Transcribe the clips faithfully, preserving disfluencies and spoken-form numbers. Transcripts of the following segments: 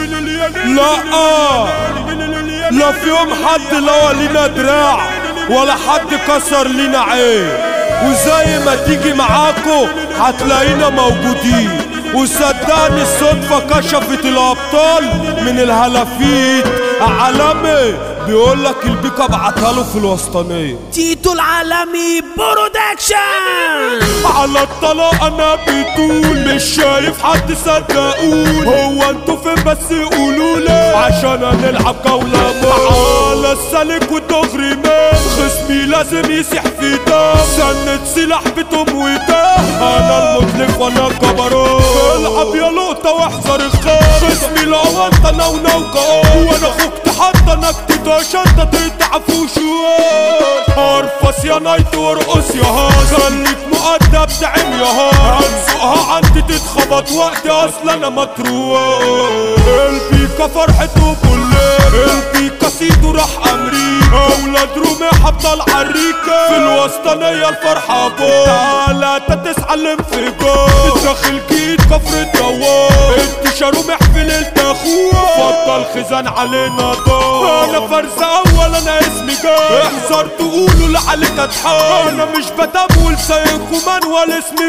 لا لا في يوم حد لوى لينا دراع ولا حد كسر لينا عين، وزي ما تيجي معاكو هتلاقينا موجودين. وصدقني الصدفة كشفت الأبطال من الهلافيت. عالمي بيقولك البيكا بعتها له في الوسطانية. تيتو العالمي برودكشن. على الطلاق انا بتقول مش شايف حد صدقوني، هو انتوا فين بس قولولي عشان هنلعب جولة على السالك والدغري مان. خصمي لازم يسيح في دم، سند سلاح بتم ودم. انا المطلق وانا الجبروت، العب يا لقطة واحذر الخير. خصمي لو انت نونو كقول، وانا اخوك تحط انك تدوش انت تقطع فوشوش. ارفص يا نايت وارقص يا هاز، خليك مؤدب تعم يا هاز. هنسوقها عندي تتخبط وقتي اصلا انا مطروح. البيكا فرحته كلنا، البيكا سيدو راح امريكا. اولاد رومي حبطة العريكة في الوسطانية الفرحة بو. تعالى تسعى الانفجار، داخل جيت كفر الدوار. انتشار ومحفل التاخوة، فضل خزان علينا دار. انا فرز اول انا اسمي جاي، احذر تقولوا لعليك اتحال. انا مش بتمول سايقكم انوال اسمي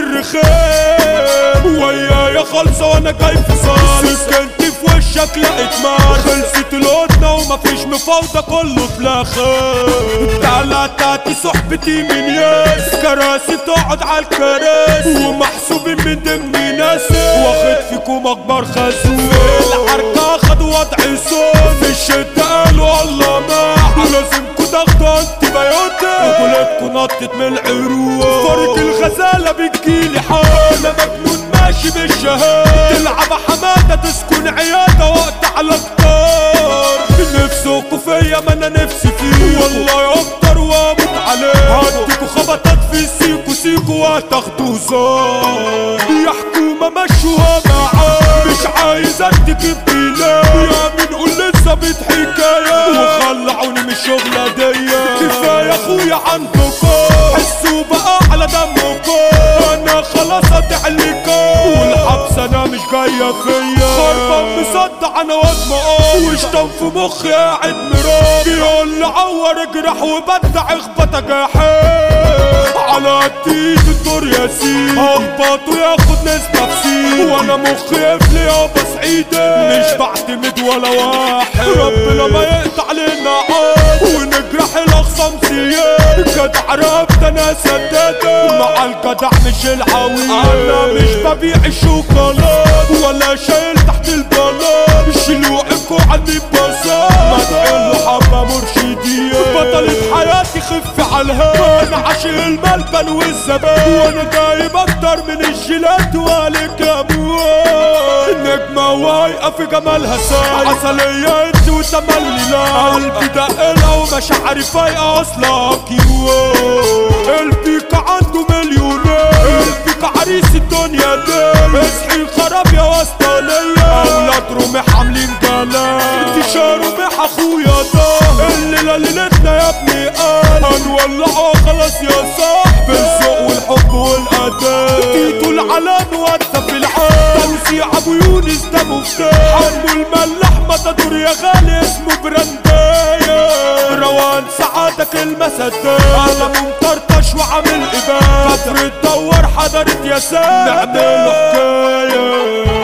الرخام. ويايا خالصة وانا جاي في صال، سكنت في وشك لقيت مال. خلصت القطنة ومفيش مفاوضة كله اتلاخى. تلاتاتي صحبتي من ياس، كراسي تقعد عالكراسي. ومحسوبين من ضمن ناسي، واخد فيكم اكبر خازوق. الحركة خدوا وضع صوت، في الشدة قالوا الله معا. لازمكوا تاخدوا انتي بايوتي، وكلتكوا نطت من العروق. فرد الغزالة بتجيلي حالة، مجنون ماشي بالشهادة. تلعب حمادة تسكن عيادة وقت على كتار. نفسكوا فيا ما انا نفسي فيه، والله اكتر واموت عليه. هديكوا خبطات في سيكو سيكو وهتاخدوا زار. يا حكومة مشوها معاه، مش عايز ارتكب بلاد. يا مين قول لسه بتحكاية، وخلعوني من الشغلة دي. كفاية اخويا عندكم، حسوا بقى على دمكم. انا خلاص اتعلكم، والحبس انا مش جاية فيا. خربان مصدع انا وادمقان، وشطان في مخي قاعد مراب. يقول لي عور اجرح وبدع اخبط اجاحين. على قديت الدور ياسين، اخبط وياخد نسبة بسين. وانا مخي قفل يابا سعيدة، مش بعتمد ولا واحد. ربنا ما يقطع لنا عاد، ونجرح الاخصام زياد. جدع ربت انا سدادة، مع الجدع مش العويل. انا مش ببيع الشوكولات، ولا شايل تحت البلاط. شلوقكوا عني ببساط، ما تقلوا حبة مرشدية. بطلة حياتي خف على الهوا، انا عاشق الملبن والزبان. وانا جايب اكتر من الجيلات والك يا ابوي. النجمة واقفة في جمالها ساي، عسلية انت وتملي لا. قلبي دقلها ومشاعري فايقة اصلا كيوي. البيكا عنده مليونير، البيكا عريس الدنيا دي. اصحي خراب يا وسطانية، اولاد رومي حاملين جلال. انتشار رومي اخويا ده، الليلة ليلتنا يا ابني قال. هنولعوا خلاص يا صاحبي، بالذوق والحب والاداب. تيتو العالمي وانت في العال، توزيع ابو يونس ده مفتاح. حمو الملاح متدور يا غالي اسمه برانداية. روان سعادك المسدات، انا مطرطش وعامل ابان. كفر الدوار حضرت يا سام، نعملوا حكاية.